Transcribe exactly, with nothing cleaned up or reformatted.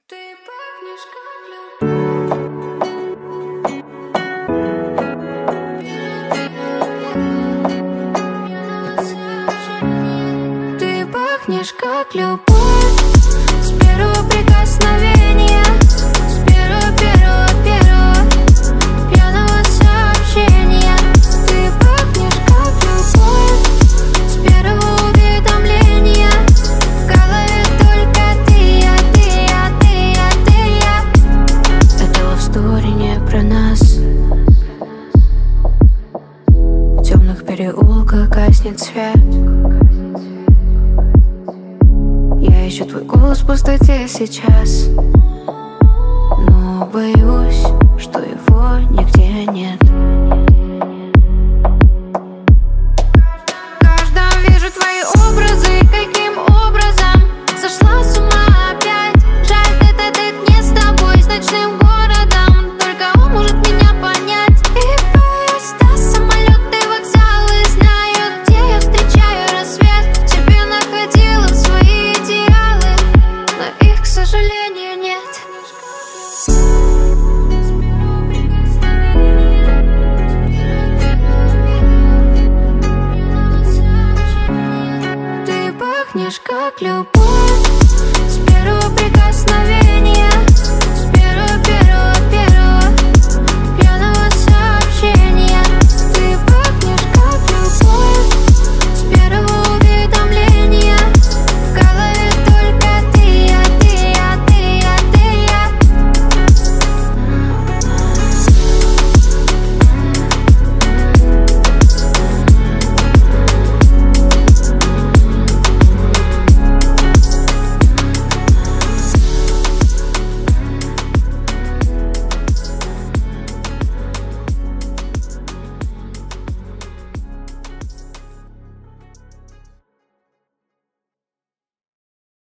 Ты пахнешь как любовь. Ты пахнешь как любовь с первого прикосновения, с первого, первого, первого пьяного сообщения. Ты пахнешь как любовь с первого уведомления. В голове только ты, я, ты, я, ты, я, ты, я. Это love story не про нас. В темных переулках гаснет свет. Я ищу твой голос в пустоте сейчас, но боюсь, что его нигде нет. В каждом вижу твои образы, каким образом сошла с ума опять. Жаль, этот не с тобой, с ночным городом, только он может меня понять. И поезда, самолеты, вокзалы знают, где я встречаю рассвет. Тебе находила свои идеалы, но их, к сожалению, нет. Ты пахнешь как любовь.